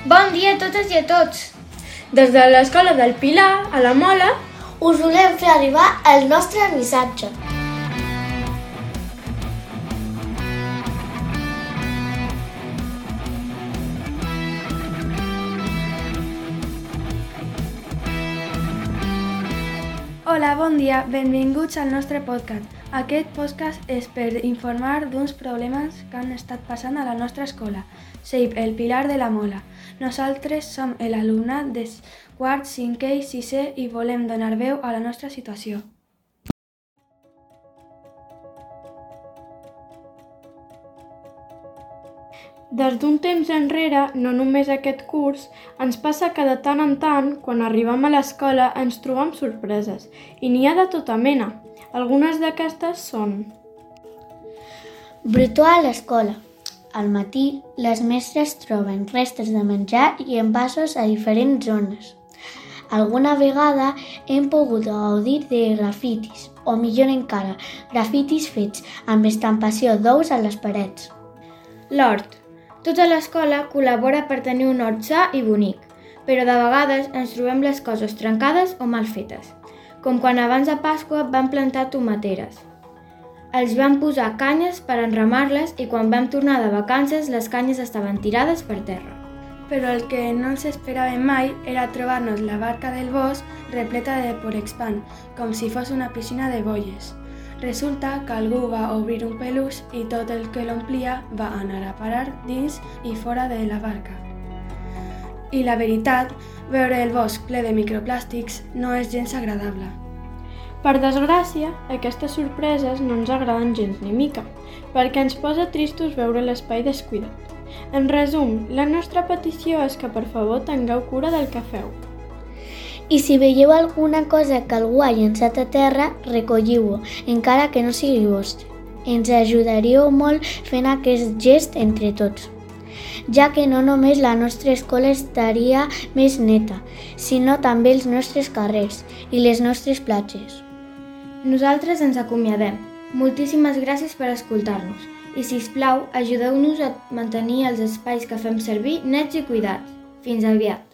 Bon dia a totes i a tots! Des de l'escola del Pilar, a la Mola, us volem fer arribar el nostre missatge. Hola, bon dia, benvinguts al nostre podcast. Aquest podcast és per informar d'uns problemes que han estat passant a la nostra escola, CEIP, el Pilar de la Mola. Nosaltres som l'alumnat de quart, cinquè i sisè i volem donar veu a la nostra situació. des d'un temps enrere, no només aquest curs, ens passa que de tant en tant, quan arribem a l'escola, ens trobem sorpreses. I n'hi ha de tota mena. Algunes d'aquestes són: Brutó a l'escola. Al matí, les mestres troben restes de menjar i envasos a diferents zones. Alguna vegada hem pogut gaudir de grafitis, o millor encara, grafitis fets amb estampació d'ous a les parets. L'hort. Tota l'escola col·labora per tenir un hort sa i bonic, però de vegades ens trobem les coses trencades o mal fetes, com quan abans de Pasqua vam plantar tomateres. Els vam posar canyes per enramar-les i quan vam tornar de vacances les canyes estaven tirades per terra. Però el que no ens esperàvem mai era trobar-nos la barca del bosc repleta de porexpan, com si fos una piscina de boies. Resulta que algú va obrir un peluix i tot el que l'omplia va anar a parar dins i fora de la barca. I la veritat, veure el bosc ple de microplàstics no és gens agradable. Per desgràcia, aquestes sorpreses no ens agraden gens ni mica, perquè ens posa tristos veure l'espai descuidat. En resum, la nostra petició és que per favor tingueu cura del que feu. I si veieu alguna cosa que algú ha llançat a terra, recolliu-ho, encara que no sigui vostre. Ens ajudaríeu molt fent aquest gest entre tots, ja que no només la nostra escola estaria més neta, sinó també els nostres carrers i les nostres platges. Nosaltres ens acomiadem. Moltíssimes gràcies per escoltar-nos i, sisplau, ajudeu-nos a mantenir els espais que fem servir nets i cuidats. Fins aviat!